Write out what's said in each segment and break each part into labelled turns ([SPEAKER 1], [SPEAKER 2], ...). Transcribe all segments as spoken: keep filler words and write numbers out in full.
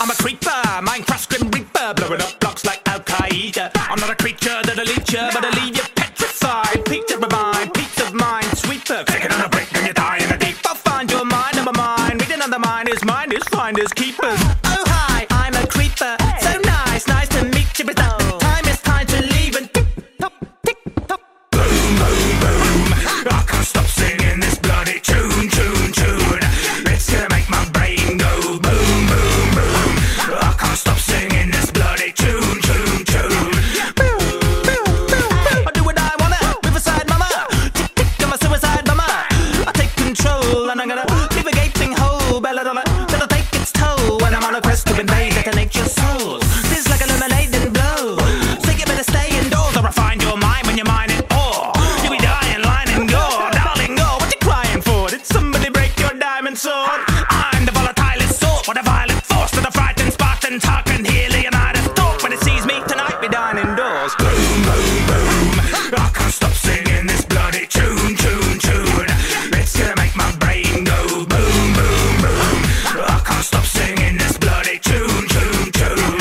[SPEAKER 1] I'm a creeper, Minecraft's Grim Reaper, blowing up blocks like Al Qaeda. I'm not a creature that'll leech you, but I'll leave you petrified. Peace of my mind, peace of mind, sweeper. Taking on a break, then you die in a deep. I'll find your mind, I'm a mind. Reading on the mind is minders, finders, keepers. Oh hi, I'm a creeper, so nice, nice to meet you, but the time is time to leave and tick tock, tick tock. Boom, boom, boom. I can't stop singing this bloody tune, tune, tune. It's gonna make my brain go boom, boom, boom. I can't stop singing this bloody tune, tune, tune. Boom, boom, boom, boom. I do what I wanna, Riverside mama. Tick, tick, I'm a suicide mama. I take control and I'm gonna leave a gaping hole. Belladonna, that'll take its toll when I'm on a quest to invade, detonate your souls. This is like a lemonade and blow. So you better stay indoors or I find your mind when you're mining ore. You'll be dying, line and gore. Darling, go, what you crying for? Did somebody break your diamond sword? I'm the volatilest sort, what a violent force to the frightened Spartan talk and hear Leonidas talk. When it sees me tonight, we dine indoors. Boom, boom, boom. I can't stop singing this bloody tune, tune, tune. It's gonna make my brain go boom, boom, boom. I can't stop singing this bloody tune, tune, tune.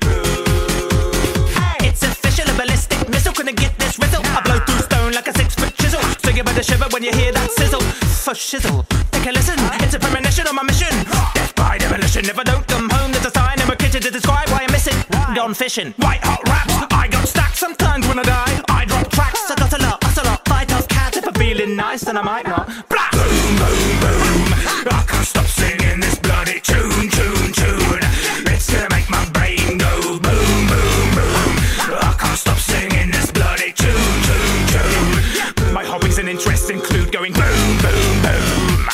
[SPEAKER 1] It's official, a ballistic missile. Couldn't get this rizzle. I blow through stone like a six-foot chisel. So you better shiver when you hear that sizzle. For shizzle, take a listen. It's a premonition on my mission. Death by demolition. If I don't come home, there's a sign in my kitchen to describe why I'm missing. Gone fishing. White hot raps. I got stacks. Sometimes when I die, I drop tracks. I got a lot, I a lot. Fight off cat. If I'm feeling nice, then I might not. Blast! Boom, boom, boom. I can't stop singing this bloody tune, tune, tune. It's gonna make my brain go boom, boom, boom. I can't stop singing this bloody tune, tune, tune. My hobbies and interests include going boom, boom, boom.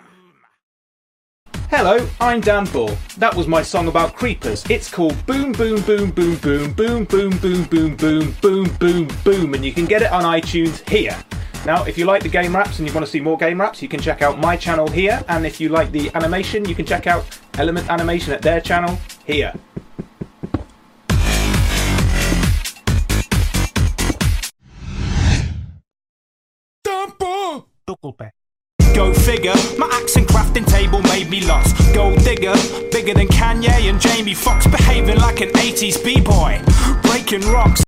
[SPEAKER 2] Hello, I'm Dan Bull. That was my song about creepers. It's called Boom Boom Boom Boom Boom Boom Boom Boom Boom Boom Boom Boom Boom, and you can get it on iTunes here. Now, if you like the game raps and you want to see more game raps, you can check out my channel here, and if you like the animation, you can check out Element Animation at their channel here.
[SPEAKER 1] Dan Bull! Go figure, my axe and crafting table made me lost. Gold digger, bigger than Kanye and Jamie Foxx, behaving like an eighties b-boy, breaking rocks.